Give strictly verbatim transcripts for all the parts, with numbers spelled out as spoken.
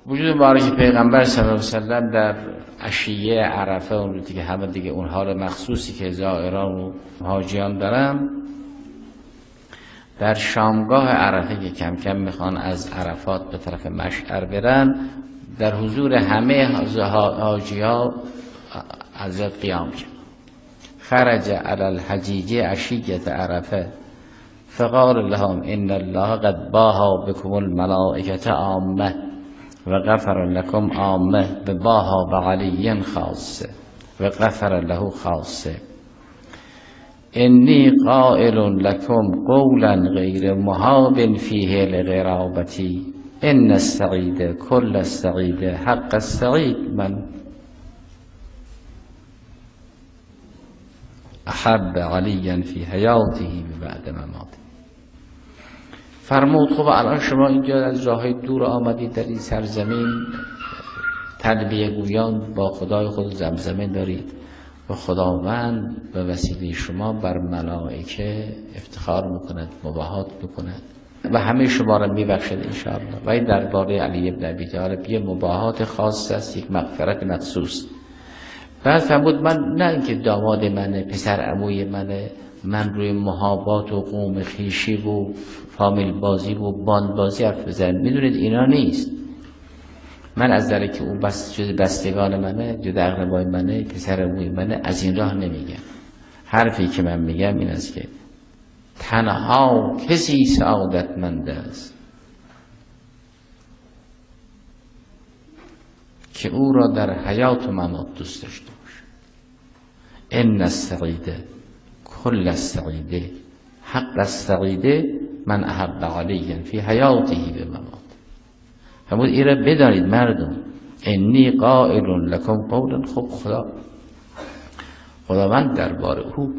وجود مبارک پیغمبر صلی الله علیه و سلم در عشیه عرفه، اون روزی که همه دیگه اون حال مخصوصی که زائران و حاجیان دارن، در شامگاه عرفه که کم کم میخوان از عرفات به طرف مشعر برن، در حضور همه حاجی ها حضرت قیام کرد. خرج علی الحجیج عشیة عرفه فقال لهم ان الله قد باها بكم الملائکة عامه و غفر لكم عامه و باها بعلی خاصه و غفر له خاصه. انی قائل لكم قولا غیر محاب فیه لغرابتی ان السعید کل السعید حق السعید من احب علی فی حیاته بعد مماته. فرمود خب الان شما اینجا از راههای دور آمدید، در این سرزمین تلبیه گویان با خدای خود زمزمه دارید و خداوند به وسیله شما بر ملائکه افتخار میکند، مباهات میکند و همه شما را میبخشد انشاءالله. و این درباره علی ابن ابی طالب یه مباهات خاص است، یک مغفرت مخصوص. بعد فرمود من نه اینکه داماد منه، پسر عموی منه، من روی محابات و قوم خیشی و فامیل بازی و باند بازی حرف بزنم، میدونید اینا نیست. من از در که اون بس جز بستگان منه، جز اقربای منه، پسر عموی منه، از این راه نمیگم. حرفی که من میگم این است که تنها کسی سعادتمند است که او را در حیات و ممات دوست داشته باشه. ان السعید کل السعید حق السعید من احب علی فی حیاته و ممات. فرمود این را بدانید مردم، انی قائل لکم قولا. خب خدا خداوند درباره او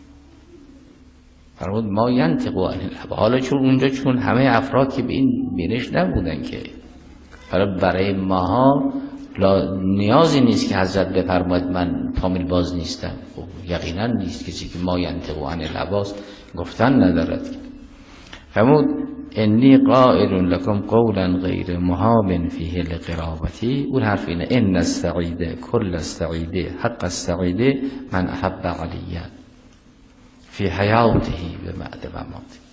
فرمود ما ینطق عن الهوی. حالا چون اونجا چون همه افراد که به این بینش نبودن که حالا برای ماها نیازی نیست که حضرت بفرماید من فامیل باز نیستم. خب یقینا نیست، کسی که ما ینطق عن الهوی گفتن ندارد. فرمود انی قائل لکم قولا غیر محاب فیه لقرابتی. اون حرف اینه ان السعید کل السعید حق السعید من احب علیه فی حیاته و بعد مماته.